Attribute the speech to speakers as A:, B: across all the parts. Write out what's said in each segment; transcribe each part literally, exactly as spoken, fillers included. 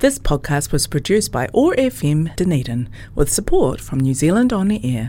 A: This podcast was produced by O A R F M Dunedin with support from New Zealand On the Air.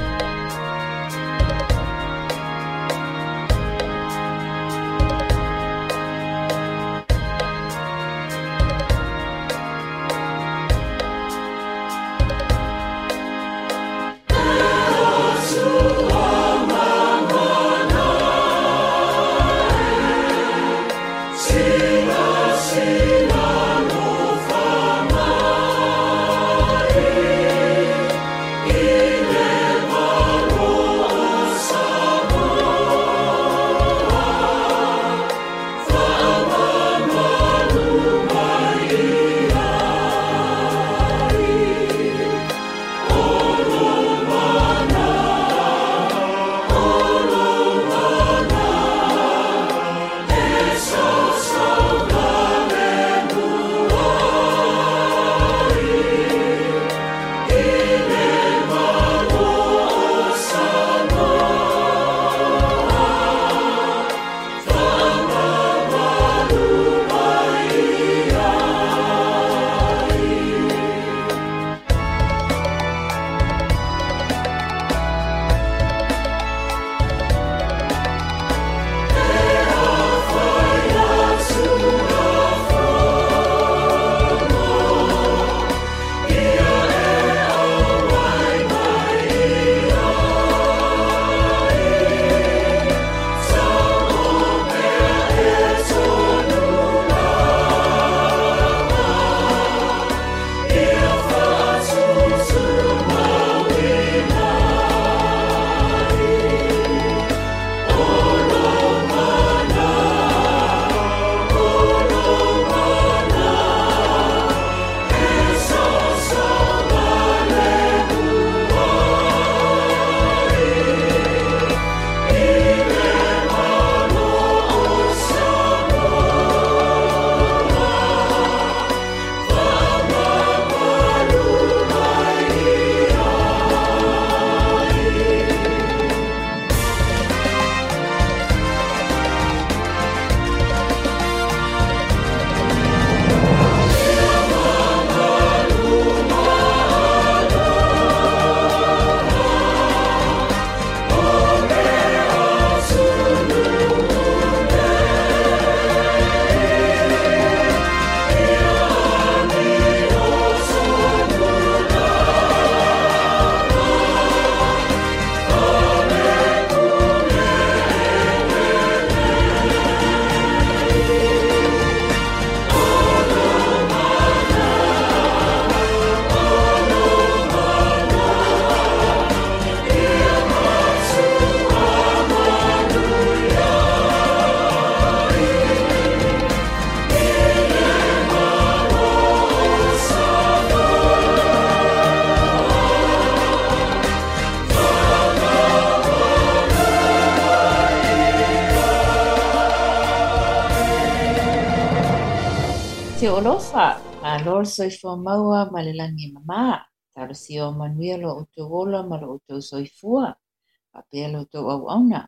B: Te olofa, a lor soifua maua ma le langi mama. Taro si o manuia lo o te wola ma lo o te soifua. A pea lo te au auna.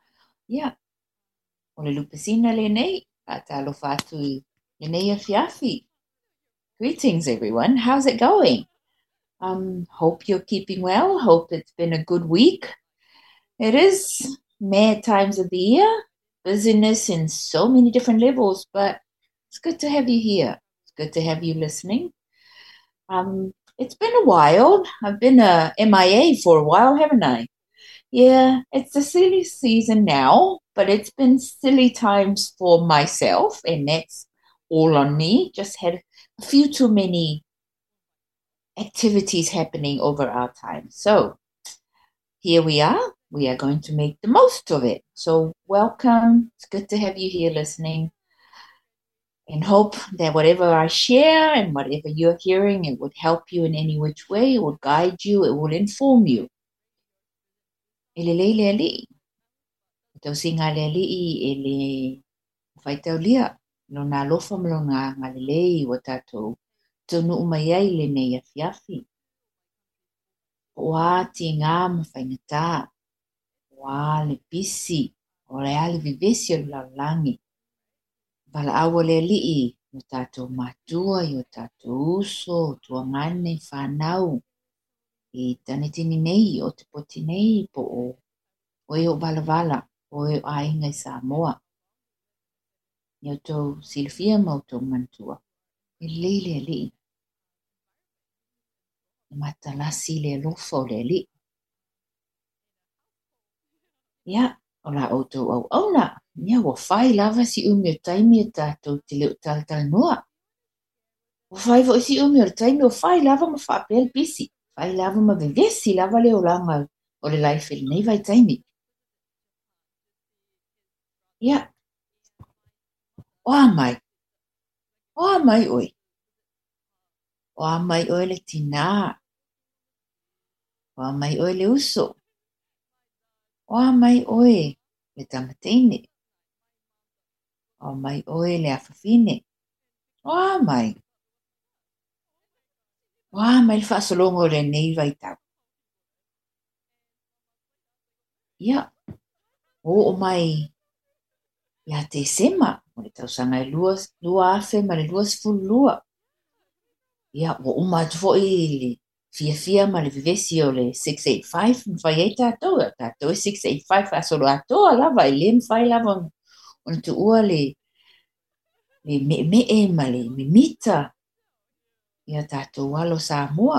B: Ia, o le lupesina le nei, a talo fatu le nei a fiafi. Greetings everyone, how's it going? Um, hope you're keeping well, hope it's been a good week. It is mad times of the year, busyness in so many different levels, but it's good to have you here. It's good to have you listening. Um, it's been a while. I've been a M I A for a while, haven't I? Yeah, it's the silly season now, but it's been silly times for myself, and that's all on me. Just had a few too many activities happening over our time. So here we are. We are going to make the most of it. So welcome. It's good to have you here listening. And hope that whatever I share and whatever you're hearing, it would help you in any which way. It would guide you. It will inform you. Ele lei le ali. Tau singa le ali ele whaitau lia. No nā lofa mlo ngā ngā le lei wa tātou. Tunu umaiai le nei a fiafi. Wā ti ngā mawhaingatā. Wā le pisi. O le ale vivesi o laulangi. Wala awa le li'i o tātou matua, i o tātou uso, o tua ngane, whanau, i tane tini nei, o te poti nei, po o, o e o vala vala, o e o ainga i Samoa. I o tau silfia ma o tau mantua. E leile e li. E matalasi le lofo le li. Ia, o la o tau au au na. Ia, wa whai lava si umi o taimi e tātou te leo tal tal noa. O whai vo si umi o taimi o whai lava ma whapel pisi. Whai lava ma vevesi lava le o langa o le laifel nei vai taimi. Ia, o amai. O amai oi. O amai oi le tina. O amai oi le uso. O amai oi le tamatene. O amai oi le afafine. O amai. O amai le whaasolongo le nei vai tau. Ia, o o mai ia te sema. O le tausanga e luas, lua afe ma le luas fulu lua. Ia, o o matufo i le fia fia ma le vivesi o le six eight five. Mwhai ei tātou, tātou e six eight five asolo atoa lava, i le mwhai lava o na tu ua le le me me e ma le me mita. Ia tātou walo Samoa.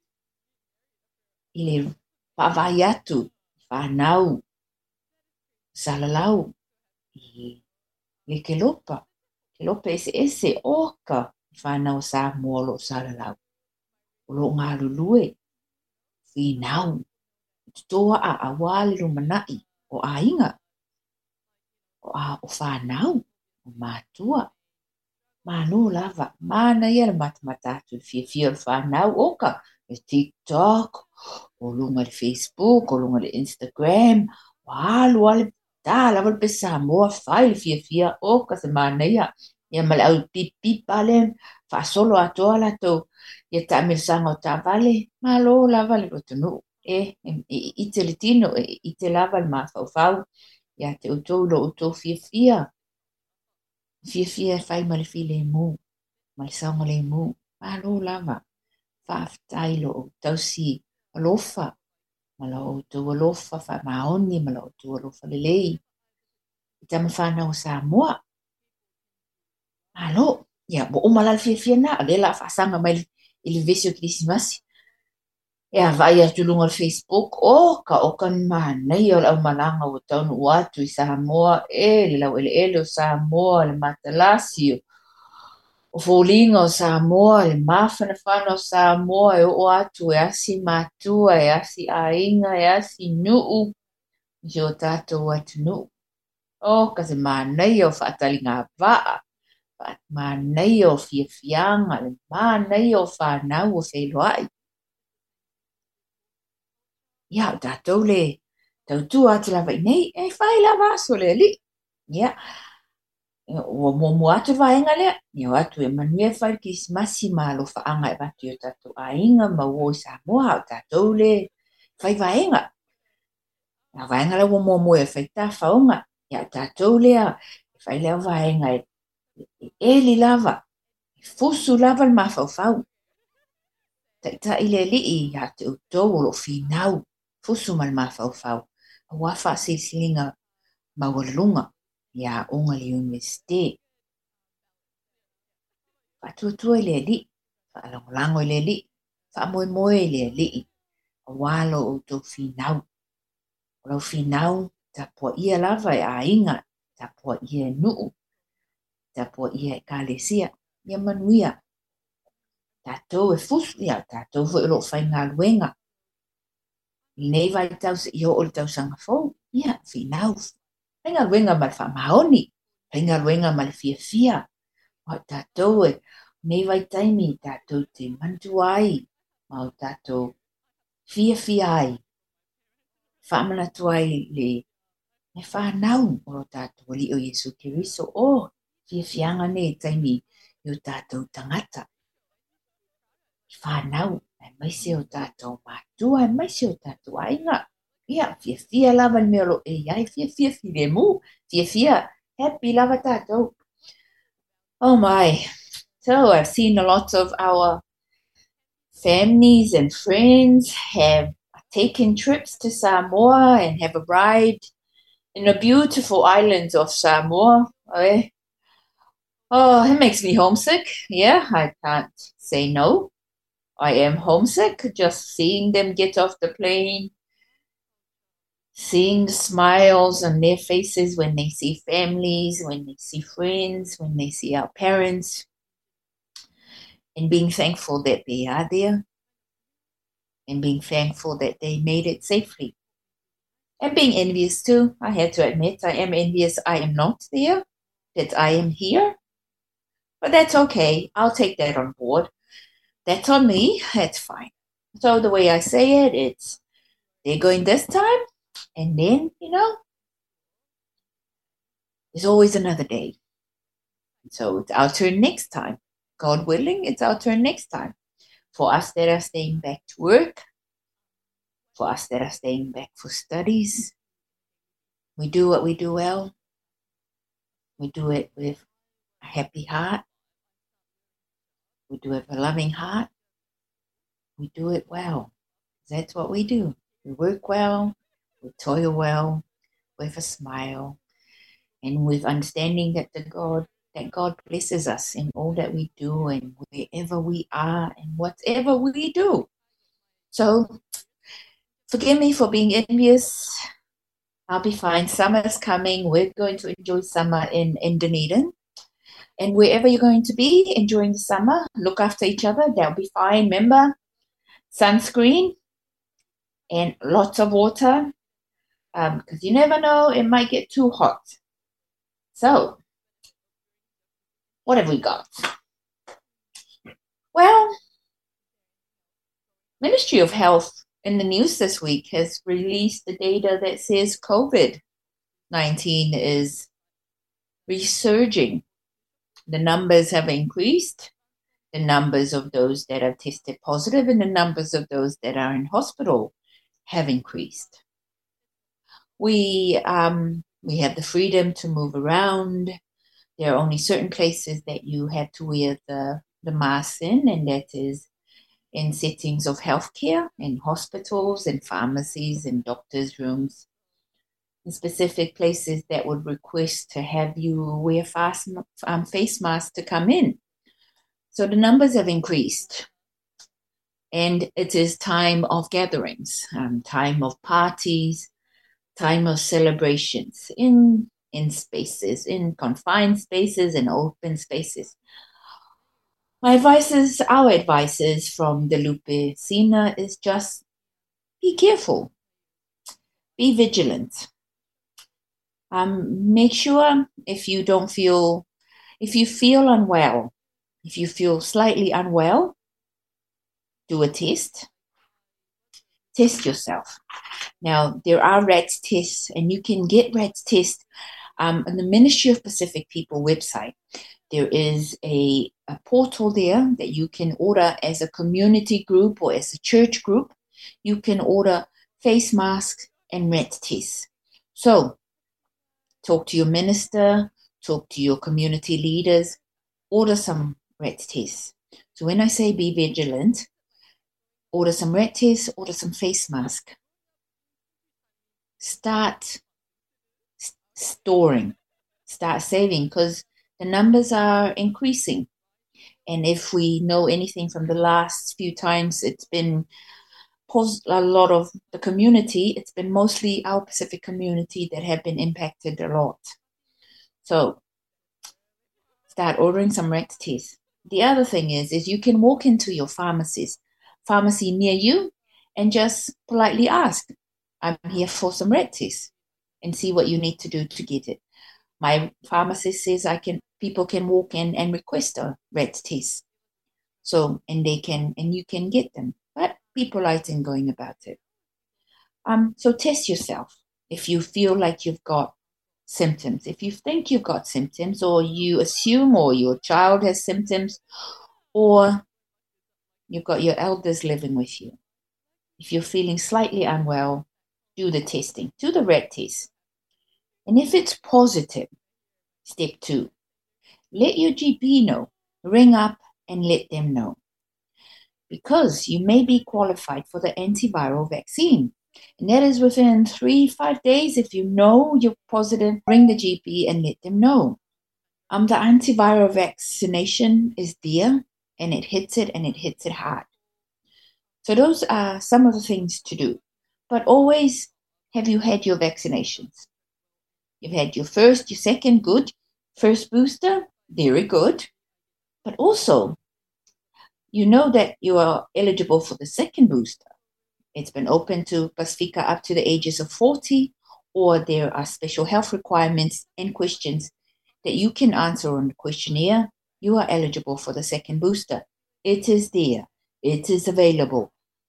B: I le whawai atu, whanau, salalau, i le kelopa. Kelopa ese ese oka whanau Samoa lo salalau. O lo ngā lulue, whinau. Tutoa a awale lo manai o a inga. O a o whanau, o mātua. Mano lava, mana ia le matamatatu, fia fia o whanau oka. Le TikTok, o lunga le Facebook, o lunga le Instagram, o alu ale tā lava le pesa Samoa whai le fia fia oka se mana ia. Ia male au pipi pale, whaasolo atoa la tau. Ia ta mirsanga o ta vale, malo lava le rotonu. E, i te le tino, i te lava le mawhau. Ia te utou lo utou fia fia. Fia fia whai ma le fi le mu. Ma le saunga le mu. Malo lava. Whaaftai lo o tausi alofa. Ma la o tau alofa wha maoni, ma la o tau alofa le lei. I tama whanau Samoa. Malo. Ia, bo o malal fia fia na. Le la whaasanga mai ili vesio krisimasi. Ia, vai a tulunga Facebook. O, ka oka ni manei o lau malanga o taunu uatu i Samoa. E, le lau ele ele o Samoa, le matalasio. O fōlinga o Samoa, le mawhana whana o Samoa, e o atu e asi matua, e asi ainga, e asi nuu. I o tātou atu nuu. O, ka se manei o whaatali ngā waa. Manei o fia fianga, le manei o whanau o whailoai. Ia, o tātou le tautua atu lava i nei, e whai lava aso le li. Ia, o momu atu vaenga lea, ia o atu e manuia whai kisimasi ma lo whaanga e batu o tātou ainga, ma uo i Samoa, o tātou le whai vaenga. Ia vaenga le o momu e whai tā whaunga, ia o tātou lea, e whai lea vaenga e e li lava, e fusu lava le mawhauwhau. Ta ile li i ia te utou o lo whinau, fusu ma le mawhauwhau. A wafa silsilinga mawalunga, ia onga le universite. Whatuatua i le li, whaalangolango i le li, whaamoemoe i le li, a walo o tau whinau. O lau whinau, ta pua ia lava e a inga, ta pua ia nuu, ta pua ia e kālesia, ia manuia. Tātou e fusu ia, tātou fo ilo whai ngā luenga. I nei vai tau se iho o le tau sanga fau, ia, whinau. Whai ngā luenga ma le wha maoni, whai ngā luenga ma le fia fia. O tātou e, nei vai taimi, tātou te mantu ai, ma o tātou fia fia ai. Whamana tu ai le, me whanau o tātou li o Yesu Kiriso, o, fia fianga ne taimi i o tātou tangata. Whanau, e maise o tātou mātua, e maise o tātou ainga. Ia, fia fia lava ni mea lo, e ai, fia fia fia mu, fia fia, happy lava tātou. Oh mai, So I've seen a lot of our families and friends have taken trips to Samoa and have arrived in the beautiful islands of Samoa. Eh? Oh, it makes me homesick. Yeah, I can't say no. I am homesick just seeing them get off the plane, seeing the smiles on their faces when they see families, when they see friends, when they see our parents, and being thankful that they are there, and being thankful that they made it safely. And being envious too. I had to admit, I am envious I am not there, that I am here. But that's okay. I'll take that on board. That's on me. That's fine. So the way I say it, it's they're going this time, and then, you know, there's always another day. So it's our turn next time. God willing, it's our turn next time. For us that are staying back to work, for us that are staying back for studies, we do what we do well. We do it with a happy heart. We do it with a loving heart. We do it well. That's what we do. We work well, we toil well, with a smile, and with understanding that the God that God blesses us in all that we do and wherever we are and whatever we do. So forgive me for being envious. I'll be fine. Summer's coming. We're going to enjoy summer in, in Dunedin. And wherever you're going to be enjoying the summer, look after each other. That'll be fine. Remember, sunscreen and lots of water, because um, you never know, it might get too hot. So, what have we got? Well, Ministry of Health in the news this week has released the data that says COVID nineteen is resurging. The numbers have increased. The numbers of those that have tested positive and the numbers of those that are in hospital have increased. We um, we have the freedom to move around. There are only certain places that you have to wear the, the mask in, and that is in settings of healthcare, in hospitals and pharmacies and doctors' rooms, in specific places that would request to have you wear fast, um, face masks to come in. So the numbers have increased, and it is time of gatherings, um, time of parties, time of celebrations in in spaces, in confined spaces and open spaces. My advice is, our advice is from the Lupe Sina is just be careful, be vigilant. Um, make sure if you don't feel, if you feel unwell, if you feel slightly unwell, do a test. Test yourself. Now, there are R A T tests, and you can get R A T tests um, on the Ministry of Pacific People website. There is a, a portal there that you can order as a community group or as a church group. You can order face masks and R A T tests. So, talk to your minister, talk to your community leaders, order some R A T tests. So when I say be vigilant, order some R A T tests, order some face mask. Start st- storing, start saving, because the numbers are increasing. And if we know anything from the last few times it's been a lot of the community, it's been mostly our Pacific community that have been impacted a lot. So start ordering some R A T tests. The other thing is, is you can walk into your pharmacies, pharmacy near you, and just politely ask, I'm here for some R A T tests, and see what you need to do to get it. My pharmacist says I can. People can walk in and request a R A T test, so and they can, and you can get them. But be polite in going about it. Um. So test yourself if you feel like you've got symptoms. If you think you've got symptoms, or you assume, or your child has symptoms, or you've got your elders living with you. If you're feeling slightly unwell, do the testing, do the R A T test. And if it's positive, step two, let your G P know. ring up and let them know. Because you may be qualified for the antiviral vaccine. And that is within three, five days. If you know you're positive, ring the G P and let them know. Um, the antiviral vaccination is there, and it hits it, and it hits it hard. So those are some of the things to do. But always, have you had your vaccinations? You've had your first, your second, good. First booster, very good. But also, you know that you are eligible for the second booster. It's been open to Pacifica up to the ages of forty, or there are special health requirements and questions that you can answer on the questionnaire. You are eligible for the second booster. It is there. It is available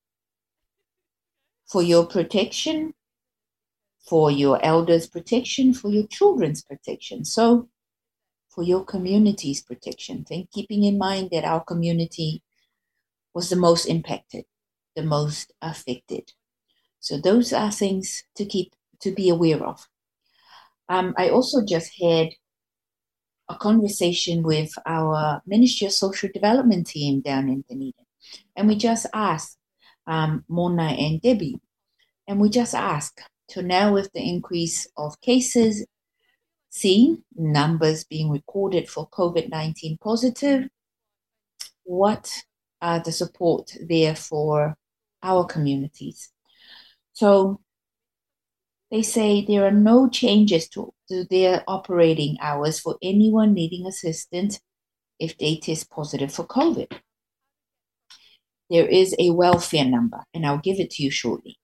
B: for your protection, for your elders' protection, for your children's protection. So, for your community's protection. Think, keeping in mind that our community was the most impacted, the most affected. So those are things to keep, to be aware of. Um, I also just had a conversation with our Ministry of Social Development team down in Dunedin. And we just asked, um, Mona and Debbie, and we just asked, so now with the increase of cases seen, numbers being recorded for COVID nineteen positive, what are the support there for our communities? So they say there are no changes to, to their operating hours for anyone needing assistance if they test positive for COVID. There is a welfare number, and I'll give it to you shortly.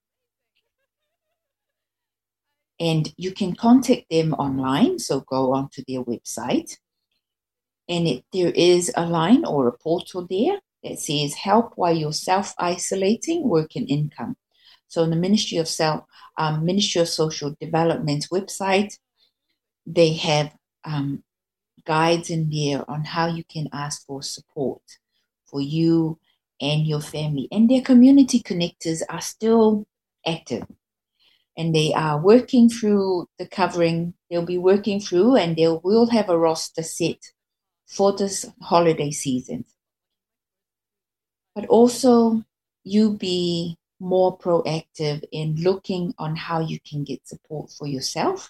B: And you can contact them online, so go onto their website. And it, there is a line or a portal there that says help while you're self-isolating, work and income. So in the Ministry of Self, um, Ministry of Social Development's website, they have um, guides in there on how you can ask for support for you and your family. And their community connectors are still active. And they are working through the covering. They'll be working through, and they will have a roster set for this holiday season. But also, you be more proactive in looking on how you can get support for yourself,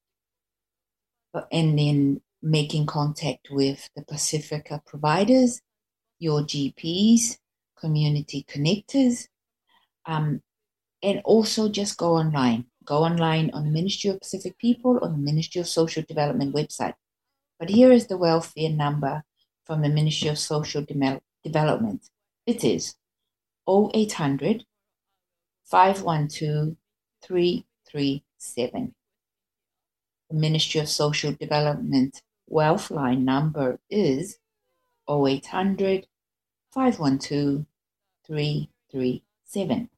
B: and then making contact with the Pacifica providers, your G Ps, community connectors, um, and also just go online. Go online on the Ministry of Pacific People or the Ministry of Social Development website. But here is the welfare number from the Ministry of Social De- Development. It is oh eight hundred, five one two, three three seven. The Ministry of Social Development Wealth Line number is oh eight hundred, five one two, three three seven.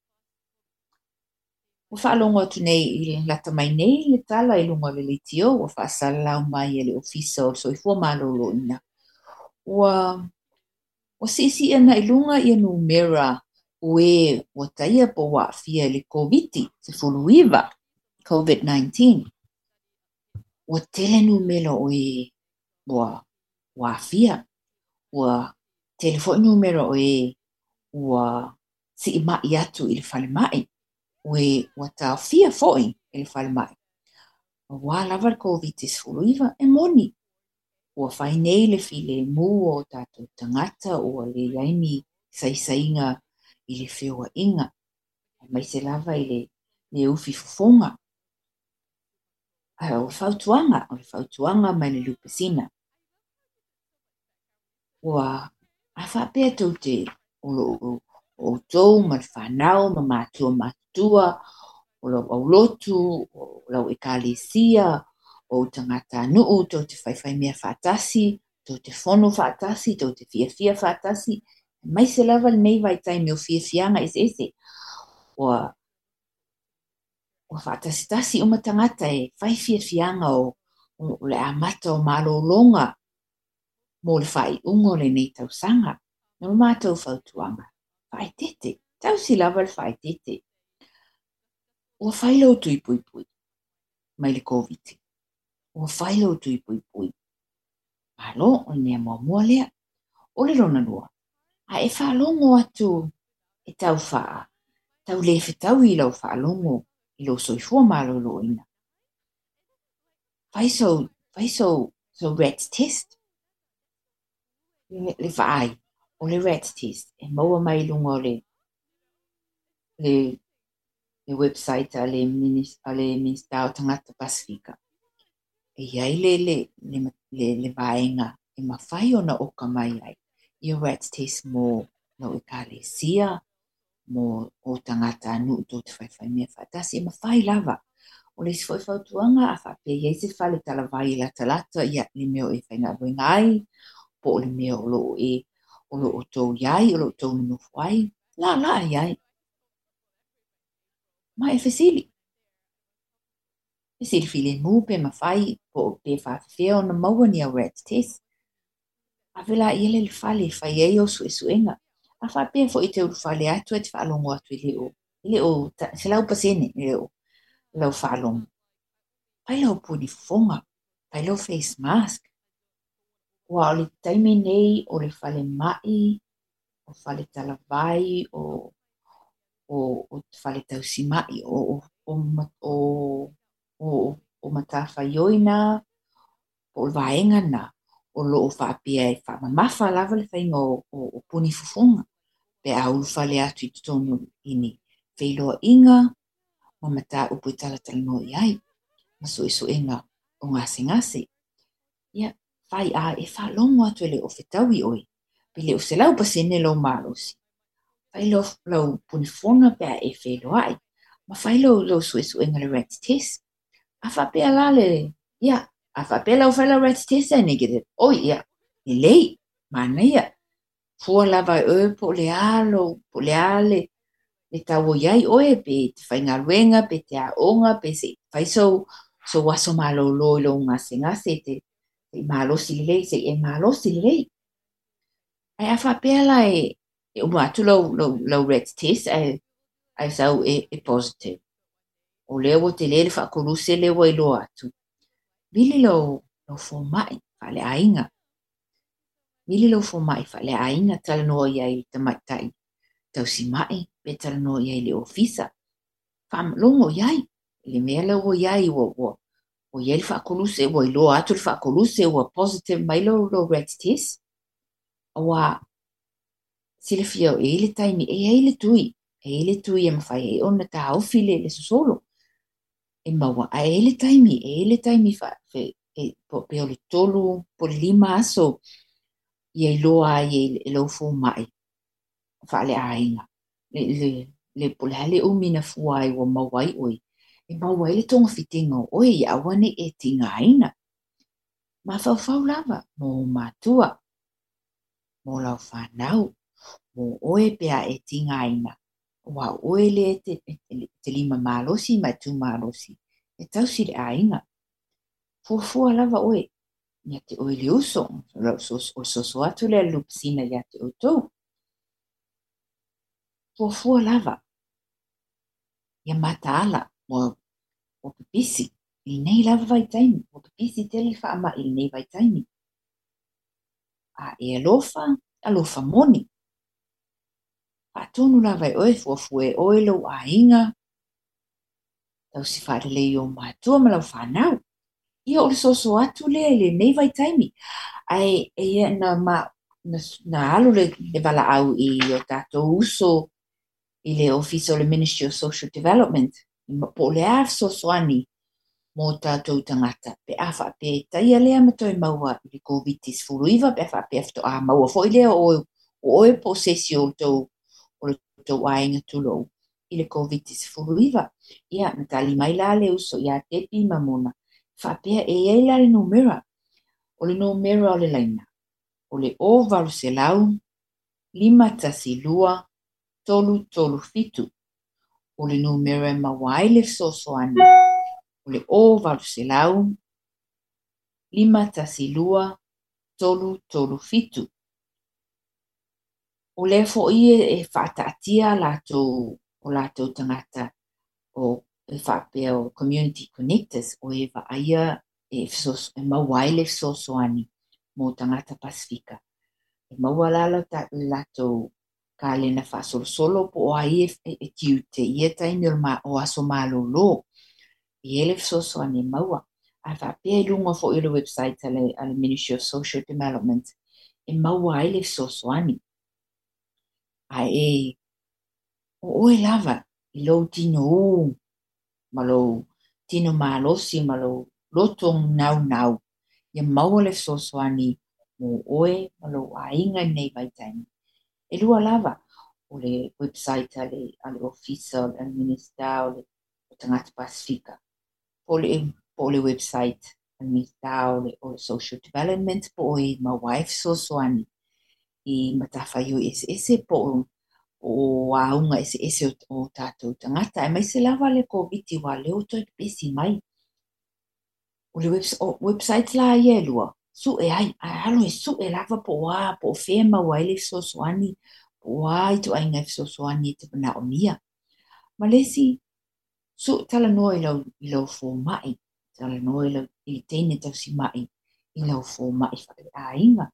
B: Ua whaalongo atu nei I lata mai nei le tala I lunga le litio, ua whaasalau mai e le ofisa o soifua malolo ina. Ua, ua sisi ana I lunga I numera ue ua taia po wa fia le COVID, se fuluiva, COVID nineteen. Ua tele numero ue ua wa fia, ua telefoni numero ue ua si imai atu I le fale mai. We wata fia foi ele fale mai. Wa lava COVID is fuluiva e moni. Ua whai nei le file mu o tato tangata o le yaini saisainga I le whiua inga. Mai se lava I le, le ufi fufonga. Ai o whautuanga, o le whautuanga mai le lupesina. Ua a whapea tau te o lo o tau ma le whanau ma mātua mātua o lau aulotu, o lau ekalesia, o tangata nuu, tau te whaiwhai mea whaatasi, tau te whono whaatasi, tau te fia fia whaatasi. Mai se lava nei vai tai meo fia fianga ese ese. Ua, ua whaatasi tasi o matangata e whai fia fianga o, o le amata o malolonga mo le whai ungo le nei tau sanga. No mātou whautuanga. Whai tete. Tau si lava le whai tete. Ua whailau tui pui pui. Mai le COVID. Ua whailau tui pui pui. Malo, o nea mua mua lea. O le rona lua. A e whaalongo atu e tau whaa. Tau le whetau i lau whaalongo i lo soifua malo lo ina. Whai so, whai so, so rat test. Le, le whaai, o le rat test. E maua mai lunga o le, le, le website a le minis, a le Minister o Tangata Pasifika. E iai le, le, le, le, le vaenga, e mawhai ona o ka mai ai. I o rat test mo, no e ka le sia, mo o tangata anu to te whaiwhai mea whaatasi, e mawhai lava. O le sifoi whautuanga, a whape iei se whale tala vai la talata, ia le meo e whainga wenga ai, po o le meo o lo e, o lo o tau iai, o lo o tau nunu whai, la la iai. Ma e fesili. Fesili fili mu pe mawhai, po pe whawhawhia o na maua ni a rat test. A vela i ele le whale, whai ei o su e suenga. A whape fo i te uru whale atu e te whaalongo atu i leo. I leo, se lau pasene, i leo, lau whaalongo. Pai lau puni fonga, pai lau face mask. Wa o le taimi nei o le whale mai, o whale talavai, o, o, o whale tausi mai, o, o, o, o, o matawha ioina, o le vaenga na, o lo o whaapia e whaamamafa lava le whainga o, o, o puni fufonga. Pe a ulu whale atu i tutonu ini. Whailoa inga, ma mata upu i talatala no i ai. Maso iso inga o ngase ngase. Ia, whai a e whalongo atu ele o whetawi oi. Pile o se lau pasene lau marosi. Whai lau, lau punifona pe a e whailoa ai. Ma whai lau lau sue su inga le rat test. A whapea la le, ia, a whapea lau whai lau rat test e negative. Oi, ia, le lei, mana ia. Fua lava e po le alo, po le ale. Le tau iai oe pe te whainga ruenga, pe te aonga, pe se whai so, so waso malo loi lo ngase ngase te, te malosi lei, se e malosi lei. Ai a whapea la e, e umatu lau, lau, lau rat test, ai, ai sau e, e positive. O leo o te lele whakoruse leo i lo atu. Vili lau, lau fomai, whale ainga. Vili lau fomai, whale ainga, tala noa iai tamaitai. Tau si mai, pe tala noa iai le ofisa. Whamalongo iai, le mea lau o iai o o. O iai le whakoruse, o i lo atu le whakoruse, o positive mai lau lau rat test. Awa, sile fia o e le taimi, e e le tui, e le tui e mawhai, e ona ta haufi le le sosolo. E maua, a e le taimi, e le taimi fa, fe, e po pe o le tolu, po le lima aso, i e loa i e lo fu mai, fa le ainga. Le, le, le po le hale umina fuai o mawai oi, e maua e le tonga fitinga oi, i awane e tinga aina. Ma fau fau lava, mo matua, mo lau whanau, mo oe pea e tinga aina. Wa oe le te, te, te lima malosi, mai tu malosi. E tau si le ainga. Fua lava oe. Ia te oe le uso. O soso atu le lupsina ia te otou. Fua lava. Ia mata ala. O, o pipisi. I nei lava vai taimi. O pipisi te li whaama i nei vai taimi. A e alofa, alofa moni. Atonu lava e oe fua fue oe lo a inga. Tau si whaare le o matua ma lau whanau. Ia o le soso atu le le nei vai taimi. Ai e ia na ma na, na alu le, le wala au i o tato uso i le office o le Ministry of Social Development. Po le ar soso ani mo tato tangata. Pe afa pe taia lea matoi maua i le COVID furuiva pe afa pe afto a maua fo i lea o o oe posesi o tau o le tau ainga tulo i le COVID furuiva. Ia natali mai la le uso ia tepi mamona. Whapea e ei la le numera. O le numera o le laina. O le o valu se lau, lima tasi lua, tolu tolu fitu. O le numera mawai le sosoani. O le o valu se lau, lima tasi lua, tolu tolu fitu. O le fo ie e whaataatia lato, o lato tangata o e whapea o Community Connectors o e wa aia e, sos, e mawai le sosoani. mo tangata Pasifika. E maua lalo ta lato ka lena whasolosolo po o ai e, e tiu te ia taini o aso malolo. I ele so ane maua. A whapea lunga fo i le website ale, ale Ministry of Social Development. E maua ele so ani. A e o oe lava i lo tino o malo tino malosi malo lotong nau nau. Ia maua le so ani mo oe malo ainga nei vai taini. E lua lava o le website ale, ale official and minister o le o tangata Pasifika. Po le, po le website and minister o le, o le social development po oe ma wife so ani. I matawhaiu ese ese po o aunga ese ese o, o tātou tangata. E mai se lava le COVID wa leo toi pesi mai. O le webs, o, website la ia lua. Su e ai, alo e su e lava po wa, po fema wa ele so ani. Po wa i tu ainga so ani te pana o nia. Malesi, su tala no i lau, i lau fo mai. Tala no i lau, i teine tau si mai. I lau fo mai whare a inga.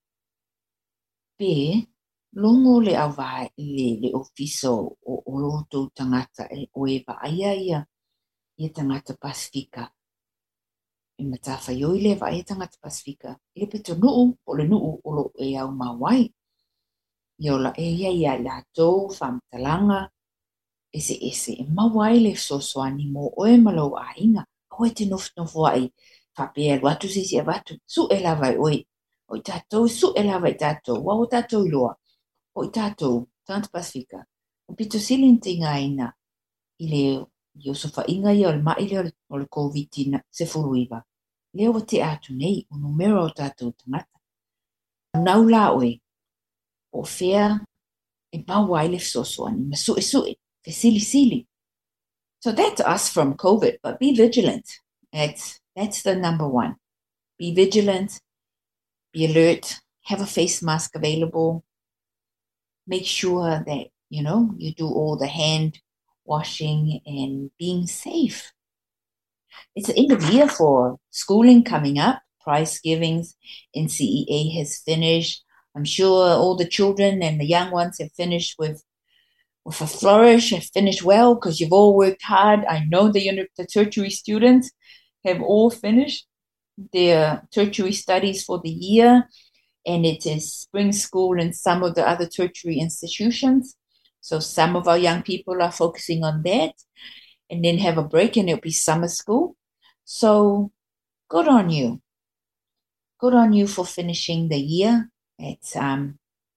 B: Pe, longo le au vai le, le ofiso o, o loto tangata e o e va aia ia. Ia tangata Pasifika. I matawha yoi le va aia tangata Pasifika. I le peto nuu, o le nuu o lo e au mawai. Iola e ia ia la tau whamtalanga. Ese ese e mawai le sosoani mo oe malo a inga. Oe te nof nofo ai. Whapea watu sisi e watu. Su e lawai oe. Oi tātou, su e lawai tātou. Wa o tātou loa. Oi tātou, tangata Pasifika. O pito silinte ngā ina. I le Iosofa inga ia o le mai le o le COVID na se furuiva. Leo o te atu nei, o numero o tātou tangata. Nau la oe. O fea e mawai le sosoani. Ma su e su e. Fe sili sili. So that's us from COVID, but be vigilant. That's, that's the number one. Be vigilant, be alert, have a face mask available. Make sure that, you know, you do all the hand washing and being safe. It's the end of year for schooling coming up, prize givings, N C E A has finished. I'm sure all the children and the young ones have finished with with a flourish, have finished well because you've all worked hard. I know the, the tertiary students have all finished their tertiary studies for the year, and it is spring school in some of the other tertiary institutions. So some of our young people are focusing on that, and then have a break and it'll be summer school. So good on you. Good on you for finishing the year. It's um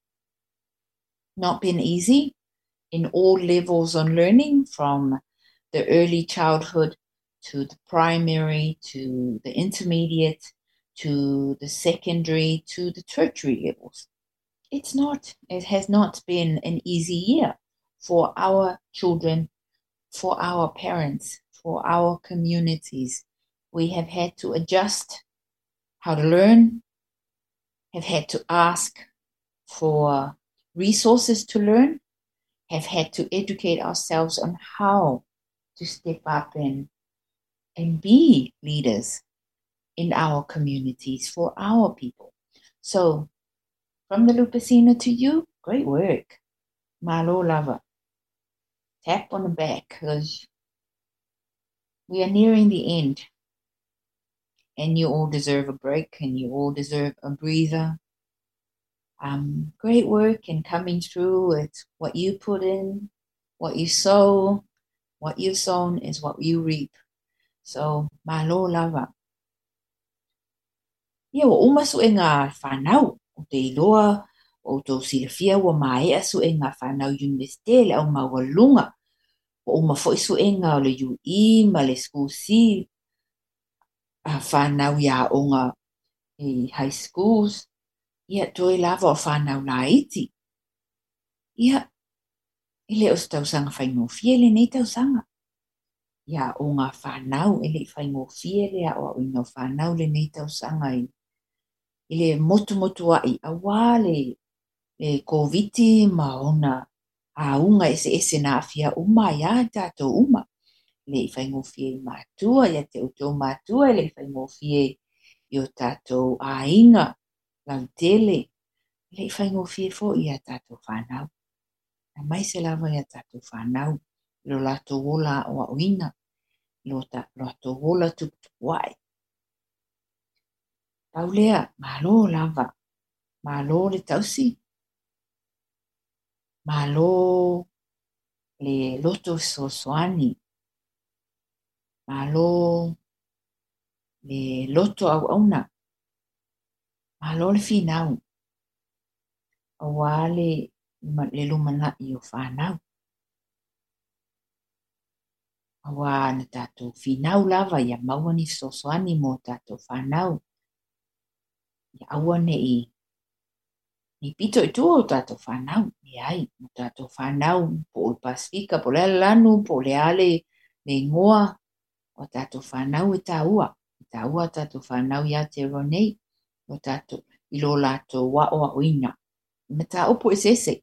B: not been easy in all levels on learning, from the early childhood to the primary, to the intermediate, to the secondary, to the tertiary levels. It's not, it has not been an easy year for our children, for our parents, for our communities. We have had to adjust how to learn, have had to ask for resources to learn, have had to educate ourselves on how to step up and, and be leaders in our communities for our people. So from the Lupacina to you, great work. Malo lava. Tap on the back, because we are nearing the end. And you all deserve a break, and you all deserve a breather. Um, great work in coming through. It's what you put in, what you sow. What you've sown is what you reap. So, malo lava. Ia o uma su e ngā whanau o te iloa o tō silafia wa maea su e ngā whanau universite le au mawalunga. O uma fo isu e ngā o le U E ma le school C. A whanau ia o ngā e high schools. Ia toi lava o whanau la iti. Ia, ele o stau sanga whaingo fiele nei tau sanga. Ia o ngā whanau ele whaingo fiele a o ino whanau le nei tau sanga i. Ele motu motu ai a wale le COVID ma ona a unga ese ese na fia uma ia tato uma. Le whaingo fie mātua ia te uto mātua le whaingo fie i o tato a inga. lau tele, le whaingo fie fo i a tātou whanau. Na mai se lava i a tātou whanau, lo lato wola o a oina, lo lato wola tuputupu ai. Tau lea, malo lava, malo le tausi, malo le loto sosoani, malo le loto au auna, malo le finau, awa le, le lumana i o whanau. Awa na tātou finau lava ia maua ni sosoani mo tātou whanau. Ia aua ne i ni pito i tua o tātou whanau. Ni ai, mo tātou whanau po o Pasifika, po le lanu, po le ale, le ngoa, o tātou whanau e tā ua. E tā ua tātou whanau ia te ronei, o tātou ilo lātou wa o a oina. Me tā upo e sese.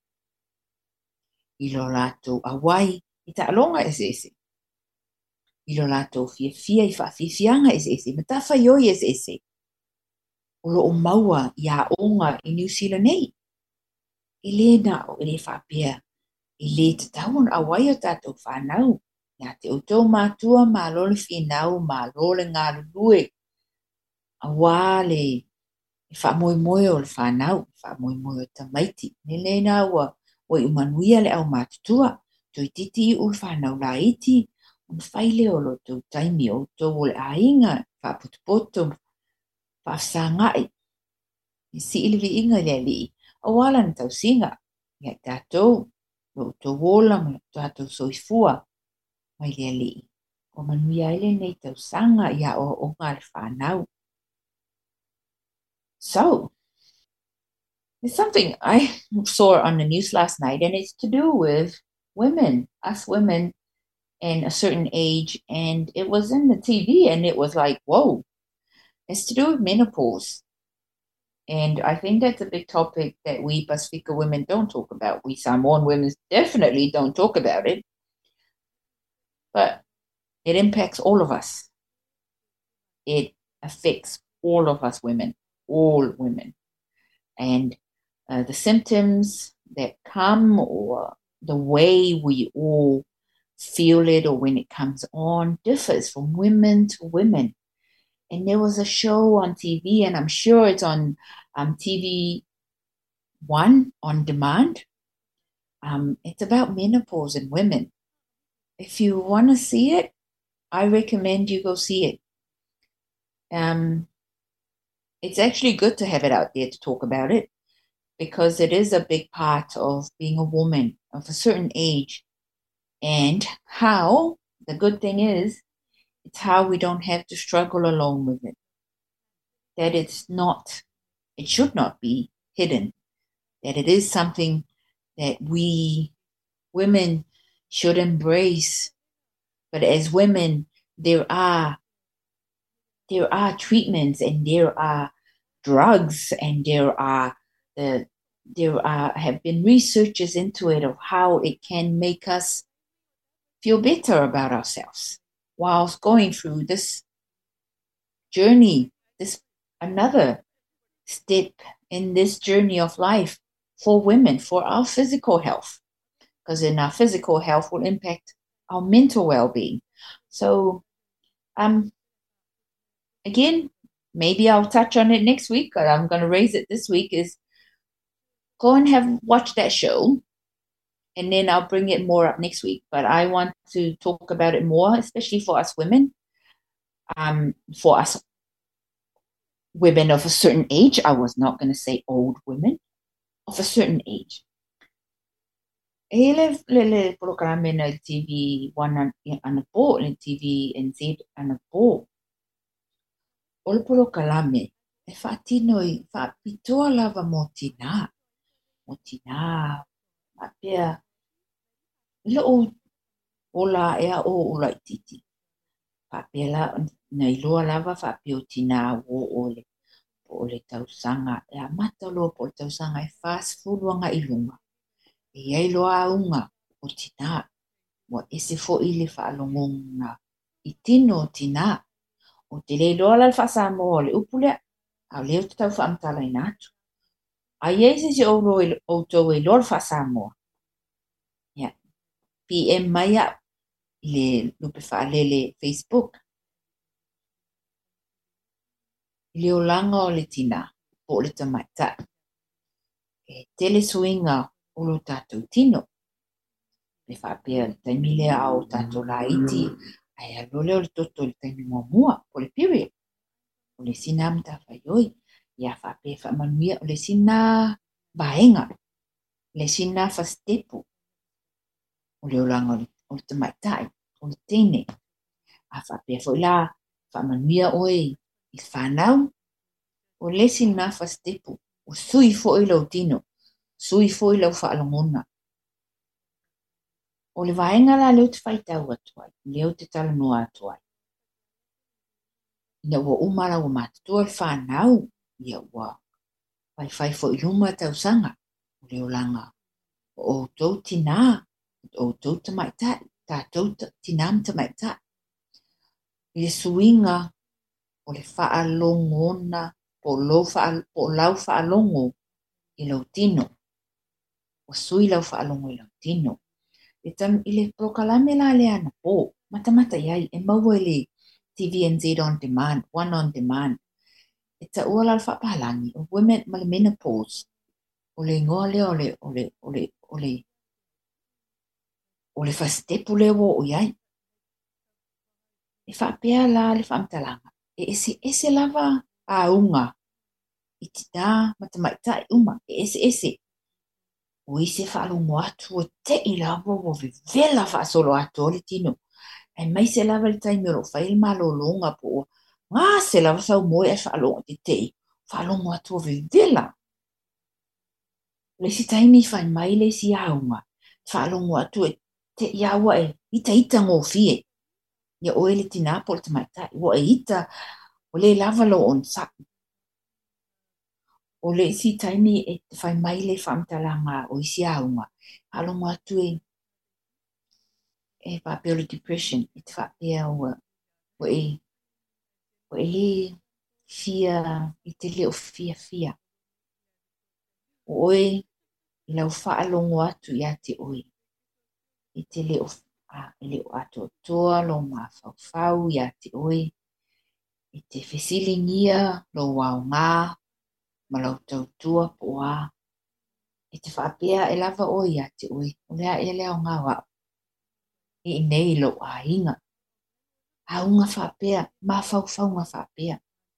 B: Ilo lātou awai, i tā alonga e sese. Ilo lātou fia fia i wha fifianga e sese. Me tā whaioi e sese. O lo o maua i a onga i New Zealand nei. I le na o i le whapea. I le te tauon awai o tātou whanau. Ia te o tō mātua mā lole whinau, mā lole ngā lulue. A wāle, e wha moi moi o le whanau, wha moi moi o tamaiti. Ne le nā ua, o i umanuia le au mātutua, tui titi i ul whanau la iti, un whaile o lo tō taimi o tō o le ainga, wha putupoto, wha sangai. I si ili vi inga le li, a wala na tau singa, ia tātou, lo tō wola, ma tātou soifua, mai le li. O manuia ele nei tau sanga, ia o o ngā le whanau. So, there's something I saw on the news last night, and it's to do with women, us women in a certain age, and it was in the T V, and it was like, whoa, it's to do with menopause. And I think that's a big topic that we Pasifika women don't talk about. We Samoan women definitely don't talk about it, but it impacts all of us. It affects all of us women, all women. And uh, the symptoms that come, or the way we all feel it, or when it comes on, differs from women to women. And there was a show on T V, and I'm sure it's on um, T V One on demand. Um, it's about menopause in women. If you want to see it, I recommend you go see it. Um, it's actually good to have it out there to talk about it, because it is a big part of being a woman of a certain age. And how, the good thing is, it's how we don't have to struggle along with it. That it's not, it should not be hidden. That it is something that we women should embrace. But as women, there are there are treatments, and there are drugs, and there are the there are have been researches into it of how it can make us feel better about ourselves whilst going through this journey, this another step in this journey of life for women, for our physical health, because in our physical health will impact our mental well-being. So, um, again, maybe I'll touch on it next week, but I'm going to raise it this week, is go and have watch that show, and then I'll bring it more up next week. But I want to talk about it more, especially for us women, um, for us women of a certain age. I was not going to say old women, of a certain age. E le le le programa na T V One ana po, le T V N Z ana po. O le programa e whaatino i whaapitoa lava mo tina. Mo tina. Ma pia le o ola ea o ola i titi. Whaapia la na iloa lava whaapio tina o ole. Po le tausanga. Ea matalo po le tausanga e fast food wanga ilunga. E ai loa unga o tina. Mo ese fo ili whaalongonga. I tino tina. O te le loa la whasa mo le upulea. Au leo te tau whaamtala i nātu. A iei se se ouro o tau e lor wha Samoa. Yeah. P M mai a le lupe wha lele Facebook. Leo langa o le tina po le tamaita. E tele suinga o lo tātou tino. Le wha pia le taimile au tātou la iti. Ai a lole o le toto le taimi mua mua po le period. O le sina amta whaioi. Ia wha pia wha manuia o le sina baenga. Le sina wha stepu. O le olanga o le tamaitai. O le tene. A wha pia fo la wha manuia oe i whanau. O le sina wha stepu. O sui fo i lau tino. Sui fo i lau wha alongona. O le vaenga la leo te whaitau atuai. Leo te tala noa atuai. Ina ua umara ua mātua le whanau. Ia ua whai whai fo i luma tau sanga. O le olanga. O tau tina. O tau tamaitai. Tā tau tinam tamaitai. I le suinga. O le whaalongona. Po lau whaalongo. I lau tino. O sui lau whaalongo i lau tino. I tam i le prokalame la le ana po. Mata mata iai. E maua i le T V N Z on demand. One on demand. E ta ua la whapahalangi. O women ma le menopause. O le ngoa le o le o le o le o le o le fastepu le wo o iai. E whapea la le whamtalanga. E ese ese lava a unga. I tina mata maita i uma. E ese ese. O ise whaalongo atu o te i lava o vivela whaasolo atu o le tino. E mai se lava le taimi o whail malo longa po o. Ngā se lava sau moe e whaalongo te te i. Whaalongo atu o vivela. Le si taimi whai mai le si aunga. Whaalongo atu e te iawa e ita ita ngō fie. Ia oe le tina po le tamaitai. Wa e ita o le lava lo on sak. O le si taimi e whai mai le whamtalanga o isi aunga. Whaalongo atu e e whapea le depression. E te whapea o o e o e le fia i te leo fia fia. O oe i lau whaalongo atu i ate oe. I te leo a i leo ato toa lo ngā whauwhau i ate oe. I te whesilingia lo wau ngā ma lau tautua po a. I te whapea e lava oe i ate oe. O lea e leo ngā wau. I nei lo a inga. A unga whapea, ma whauwhau ngā whapea.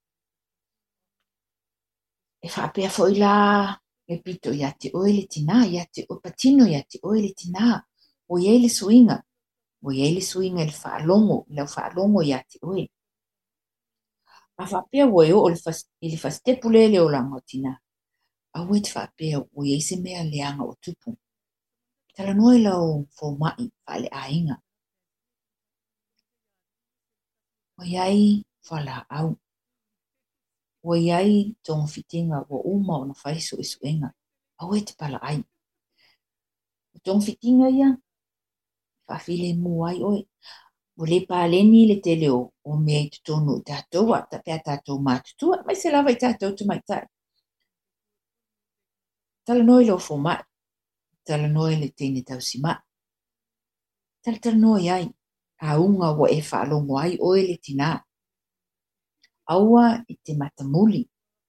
B: E whapea fo i la e pito i ate oe le tina, i ate o patino i ate oe le tina. O iei le suinga. O iei le suinga le whaalongo, le whaalongo i ate oe. A whapea o e o le whastepu le le o langa o tina. A ue te whapea o iei se mea leanga o tupu. Tala noe lau fo mai whale a inga. O iei whala au. O iei tong fitinga o uma o na whaiso e suenga. A ue te pala ai. O tong fitinga ia. Whawhile mu ai oe. O le pāleni le te leo o mea i tutonu i tātou a ta pia tātou mātutua. Mai se lava i tātou tu mai tai. Tala noi lo fo mai. Tala noi le tene tau si mai. Tala tala noi ai. A unga wa e whaalongo ai oe le tina. Aua i te matamuli.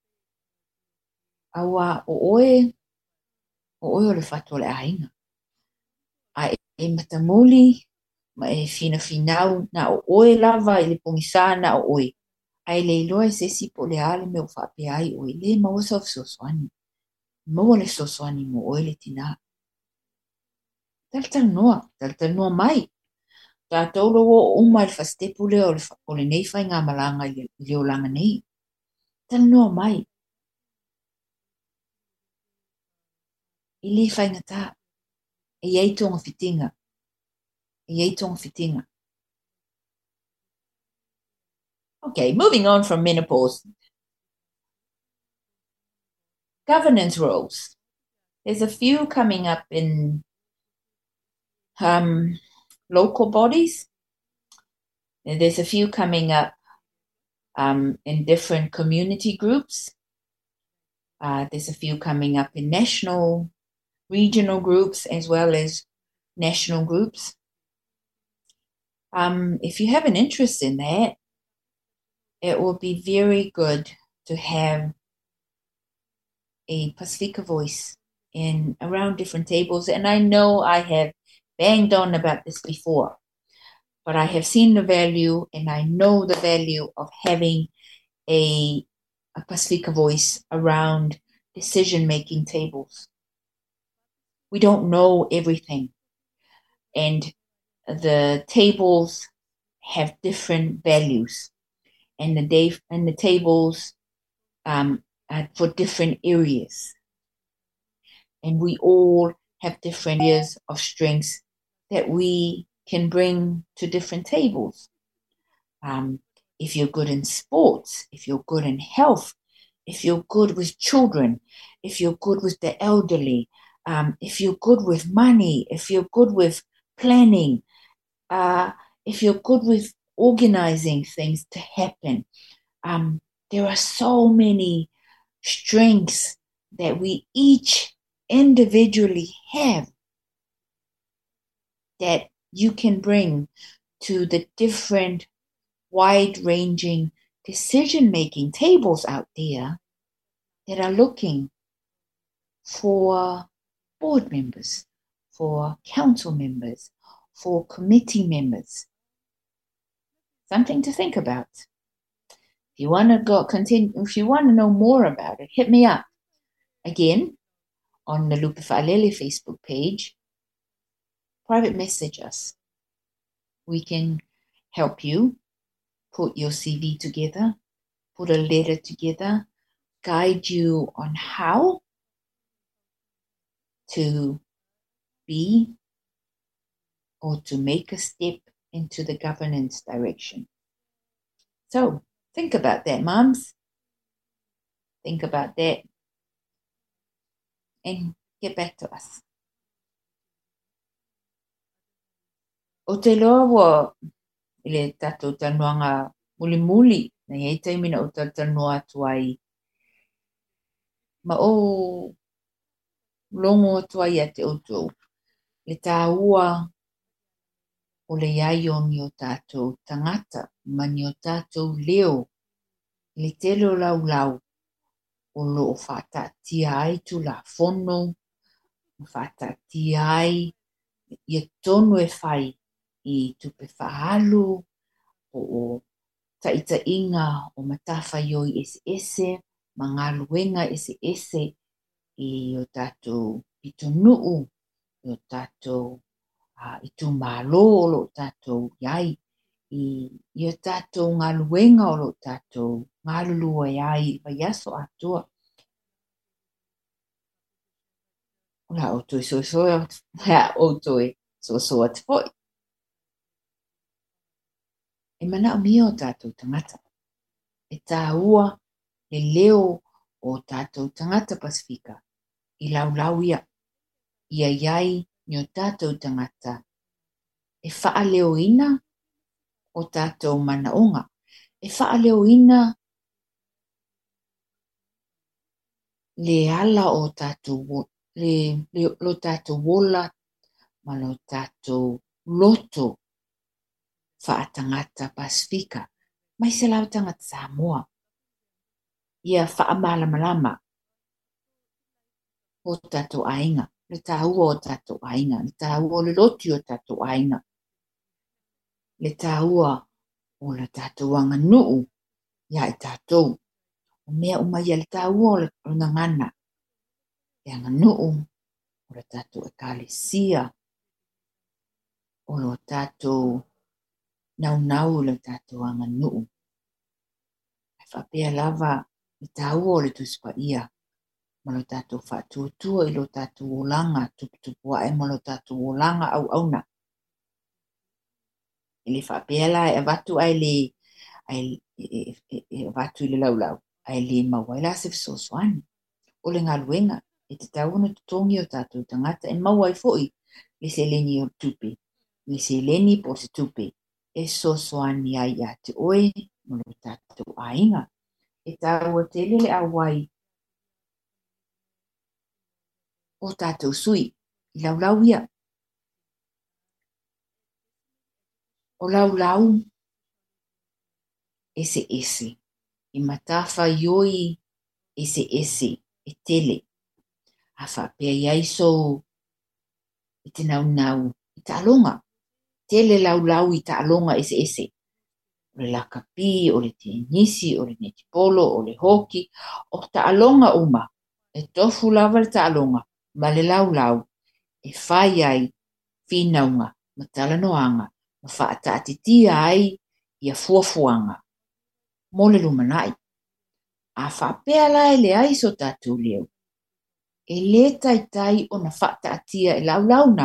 B: Aua o oe o oe o le whatua le ainga. A e matamuli ma e fina finau na o oe lava i le pongisa na o oe. Ai le iloa e sesi po le ale me o whape ai oe. Le maua sa sosoani. Maua le sosoani mo oe le tina. Taltal noa. Taltal noa mai. Tātou roa o uma le whastepu le o le nei whai ngā malanga i le o langa nei. Tal noa mai. I li whai ngata. E iei tonga fitinga. E iei tonga fitinga. Okay, moving on from menopause. Governance roles. There's a few coming up in um, local bodies. There's a few coming up um, in different community groups. Uh, there's a few coming up in national, regional groups, as well as national groups. Um, if you have an interest in that, it will be very good to have a Pasifika voice in around different tables. And I know I have banged on about this before, but I have seen the value, and I know the value of having a, a Pasifika voice around decision-making tables. We don't know everything, and the tables have different values, and the day and the tables um, are for different areas, and we all have different areas of strengths that we can bring to different tables. Um, if you're good in sports, if you're good in health, if you're good with children, if you're good with the elderly, um, if you're good with money, if you're good with planning, uh, if you're good with organizing things to happen, um, there are so many strengths that we each individually have that you can bring to the different wide-ranging decision-making tables out there that are looking for board members, for council members, for committee members. Something to think about. If you want to go continue, if you want to know more about it, hit me up again on the Lupe Fa'alele Facebook page. Private message us. We can help you put your C V together, put a letter together, guide you on how to be or to make a step into the governance direction. So think about that, moms. Think about that and get back to us. O te loa wa ile tatou tanuanga muli-muli na iei taimina o tatanua atu ai. Ma o longo atu ai a te outou. Le tāua o le iaio ni o tātou tangata, ma ni o tātou leo, le tele o lau lau, o lo o whātātia ai tu la fono, o whātātia ai, ia tonu e whai i tupe whaalu, o o taita inga o matafa ioi ese ese, ma ngā luenga ese ese, i o tātou pitonuu, i o tātou uh, i tu mālo o lo tātou iai, i, i o tātou ngā luenga o lo tātou ngā lulua iai, vai aso atua. Ola o tui soe soe, o tui soe soe te foi. E mana o mia o tātou tangata. E tā ua le leo o tātou tangata Pasifika. I lau lau ia. Ia iai ni o tātou tangata. E wha leo ina o tātou manaonga. E wha leo ina le ala o tātou le, le lo tātou wola ma lo tātou loto wha tangata Pasifika. Mai se lau tangata Samoa. Ia wha malama-lama o tātou ainga. Le tāua o tātou ainga. Le tāua o le loti o tātou ainga. Le tāua o le tātou anga nuu. Ia e tātou. O mea umai le tāua o le ngangana. E anga nuu. O le tātou ekalesia. O le tātou nau-nau le tātou anga nuu. E whapea lava le tāua o le tuspa ia. Ma lo tātou whātua-tua i lo tātou olanga, tupu-tupua e ma lo tātou olanga au auna. I le whapea la e watu ai le, ai, e, e, e watu i le laulau, ai le mawai la se fisosoani. O le ngā luenga, e te tauna tutongi o tātou tangata, e mawai foi, le se leni o tupe, le se leni po se tupe, e sosoani ai a te oe, mo lo tātou ainga. E tāua tele le awai o tātou sui, i laulau ia. O laulau, ese ese, i matafa ioi ese ese, e tele. A whapea iai so, i te nau nau, i ta alonga. Tele laulau i ta alonga ese ese. O le lakapi, o le tenisi, o le netipolo, o le hoki, o ta alonga uma. E tofu lava le ta alonga, ma le laulau, e whai ai, whinaunga, ma talanoanga, ma whaataatitia ai, ia fuafuanga. Mo le lumanai. A whapea lai le ai so tātou leo. E le tai tai o na whaataatia e laulau nā.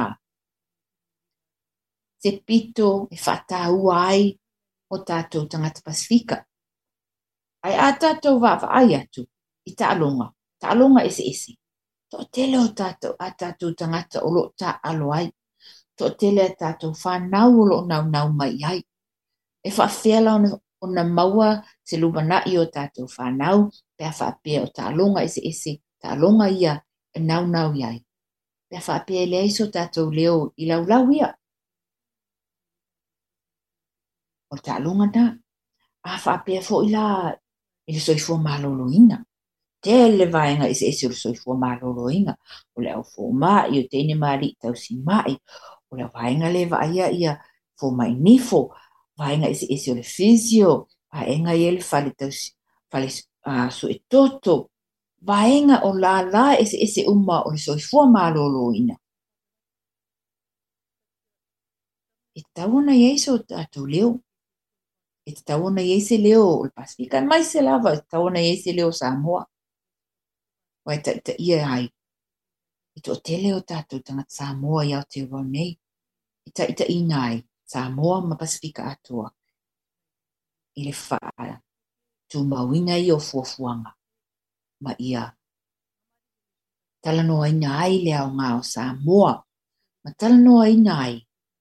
B: Se pito e whaataua ai o tātou tangata Pasifika. Ai a tātou wawa ai atu, i ta alonga, ta alonga ese ese. To tele o tātou, a tātou tangata o lo ta alo ai. To tele a tātou whanau o lo nau nau mai ai. E whawhela o na maua se lumana i o tātou whanau, pia whapea o ta alonga ese ese, ta alonga ia e nau nau iai. Pia whapea le iso tātou leo i lau lau ia. O ta alonga na, a whapea fo i la i le soifua malolo ina. Tele vaenga ese ese o le soifua malolo ina. O le au fo mai, o tene maari tau si mai. O le vaenga le vaia ia fo mai nifo. Vaenga ese ese o le fizio. Vaenga ia le fale tau si, fale uh, su e toto. Vaenga o la la ese ese uma o le soifua malolo ina. E tawana yeso tatu leo. E tawana yese leo o le Pasifika. Mai se lava, e tawana yese leo Samoa. Wai ta, ta ia ai. I to tele o tātou tangata Samoa i Aotearoa nei. I ta ita ina ai. Samoa ma Pasifika atua. I le whaa. Tu mawina i o fuafuanga. Ma ia. Talanoa ina ai le au ngā o Samoa. Ma talanoa ina ai.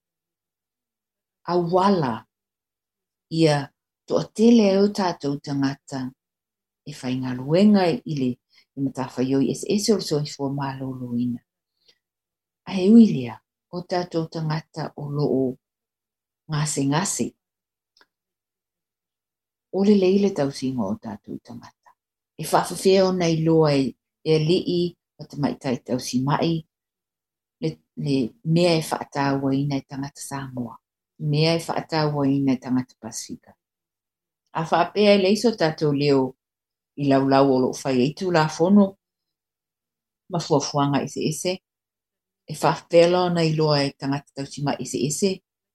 B: A wala. Ia to tele o tātou tangata. E whainga luenga i le i matawhaioi es ese o so i fua malolo ina. A he uilia, o tātou tangata o loo ngase ngase. O le leile tau singo o tātou tangata. E whawhawheo nei loa e, e lii o te maitai tau si mai. Le, le mea e whaatawa ina i tangata Samoa. Mea e whaatawa ina i tangata Pasifika. A whaapea e leiso tātou leo i laulau o lo whai eitu la fono. Ma fuafuanga ese ese. E whawhelo na i loa e tangata tausima ese ese.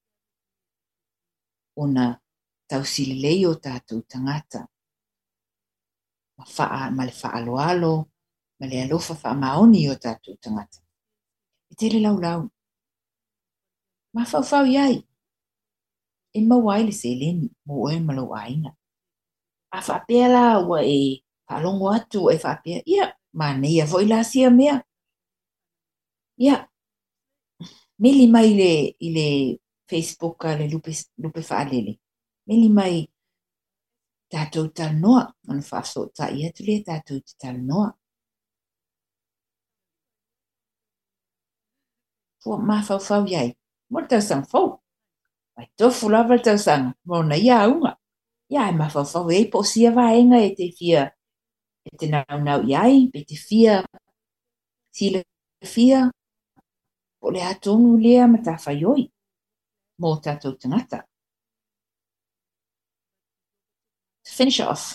B: O na tausilelei o tātou tangata. Ma wha, ma le wha alo alo. Ma le alofa wha maoni o tātou tangata. E tere lau lau. Ma whau whau iai. E mawai le se leni. Mo oe malo aina. A whapea la ua e whalongo atu e whapea. Ia, ma neia voi la sia mea. Ia. Meli mai le, i le Facebook le lupe, lupe whaalele. Meli mai tātou talanoa. Ana whaaso ta i atu le tātou talanoa. Fua ma whau whau iai. Mo tau sang whau. Mai tofu lava tau sang. Mo na ia unga. Ia e ma whau whau e po sia vaenga e te fia. E te nau nau iai. Pe te fia. Sila fia. O le atonu lea ma ta whaioi. Mo tātou tangata. To finish off,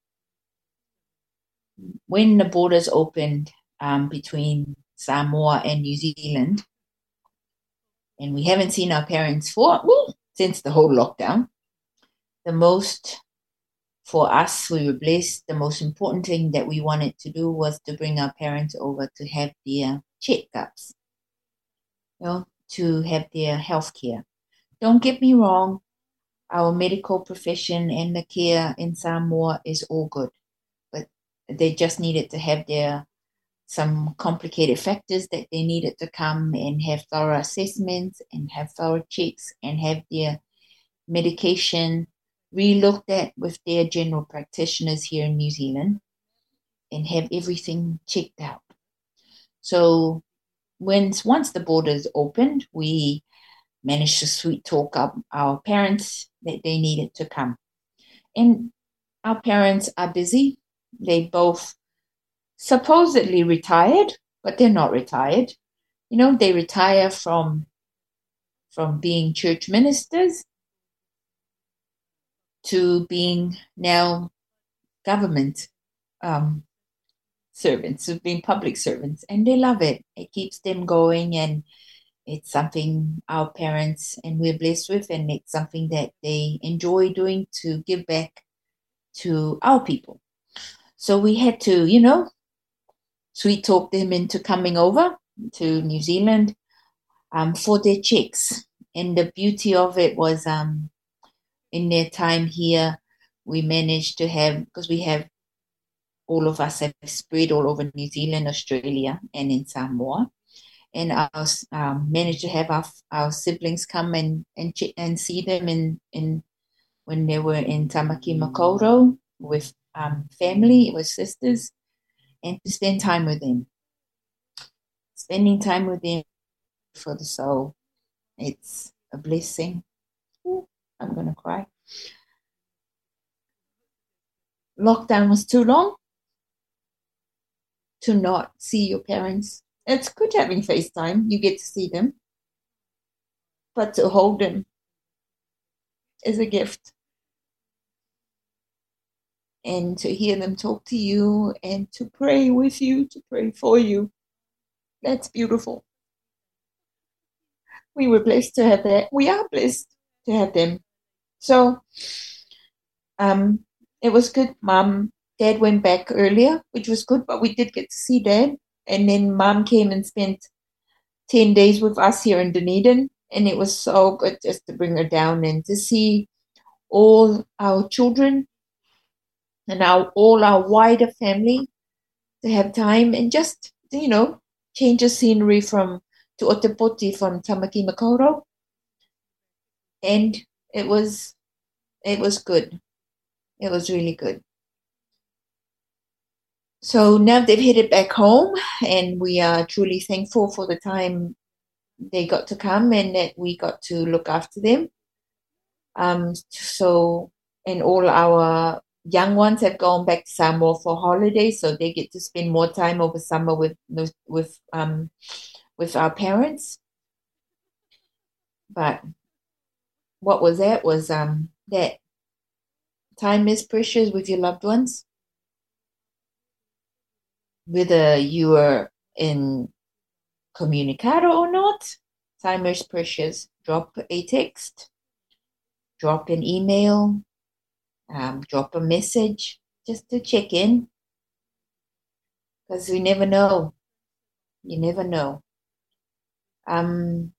B: when the borders opened um, between Samoa and New Zealand, and we haven't seen our parents for, well, since the whole lockdown, the most, for us, we were blessed, the most important thing that we wanted to do was to bring our parents over to have their checkups, you know, to have their health care. Don't get me wrong, our medical profession and the care in Samoa is all good, but they just needed to have their some complicated factors that they needed to come and have thorough assessments and have thorough checks and have their medication re-looked at with their general practitioners here in New Zealand and have everything checked out. So when once the borders opened, we managed to sweet talk up our parents that they needed to come. And our parents are busy. They both supposedly retired, but they're not retired. You know, they retire from, from being church ministers to being now government um, servants, of being public servants, and they love it. It keeps them going, and it's something our parents and we're blessed with, and it's something that they enjoy doing to give back to our people. So we had to, you know, sweet talk them into coming over to New Zealand um, for their checks. And the beauty of it was um, in their time here, we managed to have, because we have, all of us have spread all over New Zealand, Australia, and in Samoa. And I um, managed to have our our siblings come and and, and see them in, in when they were in Tamaki Makaurau with um, family, with sisters, and to spend time with them. Spending time with them for the soul, it's a blessing. Ooh, I'm going to cry. Lockdown was too long to not see your parents. It's good having FaceTime. You get to see them. But to hold them is a gift. And to hear them talk to you and to pray with you, to pray for you, that's beautiful. We were blessed to have that. We are blessed to have them. So um, it was good. Mom, Dad went back earlier, which was good, but we did get to see Dad. And then Mom came and spent ten days with us here in Dunedin. And it was so good just to bring her down and to see all our children and our all our wider family, to have time and just, you know, change the scenery from to Otepoti from Tamaki Makaurau. And it was it was good. It was really good. So now they've headed back home, and we are truly thankful for the time they got to come and that we got to look after them. Um, so, and all our young ones have gone back to Samoa for holidays, so they get to spend more time over summer with with, with um with our parents. But what was that was um that time is precious with your loved ones. Whether you are in Communicado or not, time is precious. Drop a text, drop an email, um, drop a message just to check in. Because we never know. You never know. Um,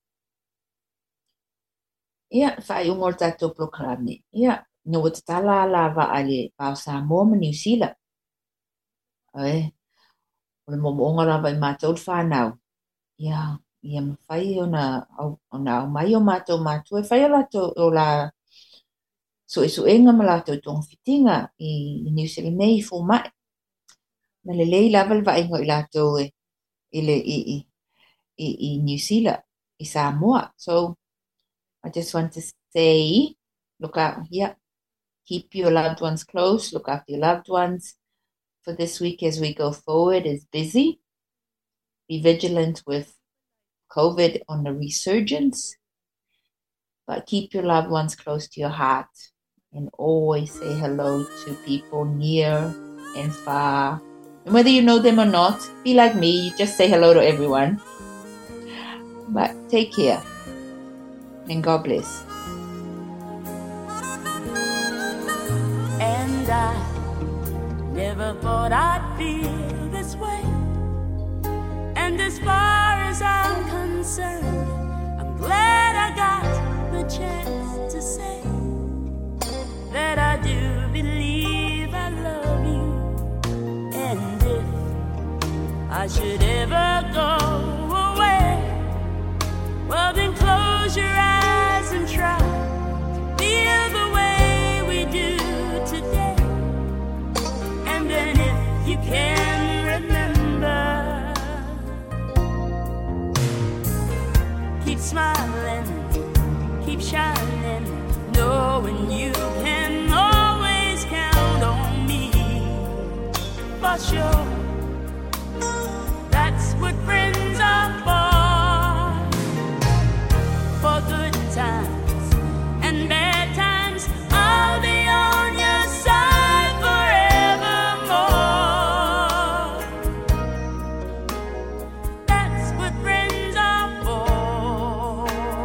B: yeah, wha'iungo tātou proklame. Yeah, no te tala lava ale pao Samoa ma New Zealand. Eh, o le momoonga lava I mātou whanau. Ia, ia mawhai o na o na mai o mātou mātou. E whai o lato o la so e so e nga ma latou tonga whitinga I New Zealand nei I fo mai. Na le lei lava le vai i latou e ile I, I, I New Zealand, I Samoa. So I just want to say, look out, yeah, keep your loved ones close, look after your loved ones. For this week as we go forward is busy. Be vigilant with COVID on the resurgence, but keep your loved ones close to your heart and always say hello to people near and far. And whether you know them or not, be like me, you just say hello to everyone. But take care and God bless.
C: And I never thought I'd feel this way. And as far as I'm concerned, I'm glad I got the chance to say that I do believe I love you. And if I should ever go away, well then close your eyes and try to feel the way we keep smiling, keep shining, knowing you can always count on me. For sure, that's what friends are for. For good times and bad times, I'll be on your side forevermore. That's what friends are for.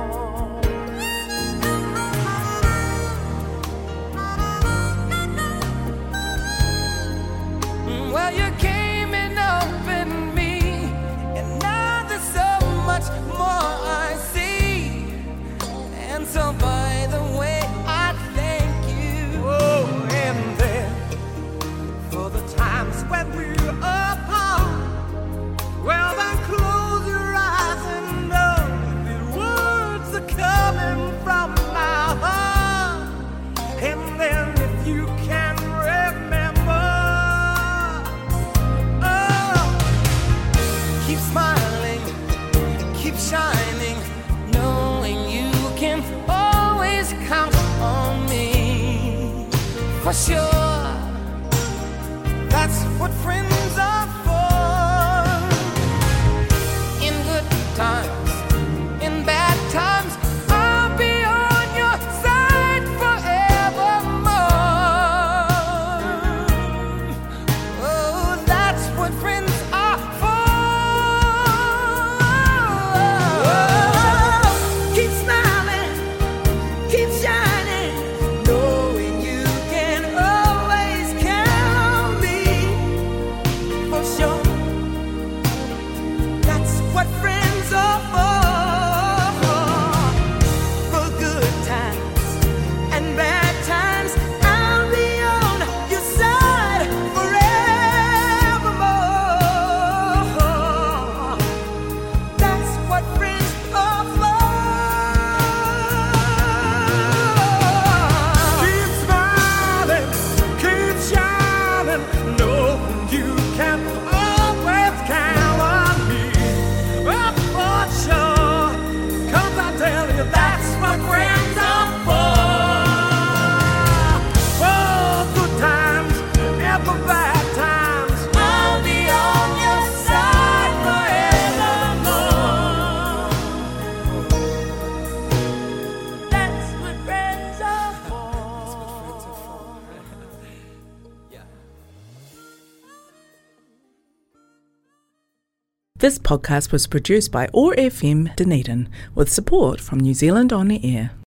D: Well, you came and opened me, and now there's so much more I see. And so, by the way, I thank you. Oh, and then for the times when we're apart, well, then close your eyes and know the words are coming from my heart. And then if you can remember, oh, keep smiling, keep shining, knowing you can always count on me. For sure, that's what friends are for. In good times, in bad times, I'll be on your side forevermore. Oh, that's what friends are for. Keep smiling, keep shining, knowing you can always count on me. For sure, that's what friends are for. For good times and bad times, I'll be on your side forevermore. That's what friends are for. Keep smiling, keep shining, knowing you can always count on me. Oh, for sure, 'cause I tell you that's what friends are for. For good times and for bad times, I'll be on your side forevermore.
C: That's what friends are for.
A: This podcast was produced by O A R F M Dunedin with support from New Zealand On the Air.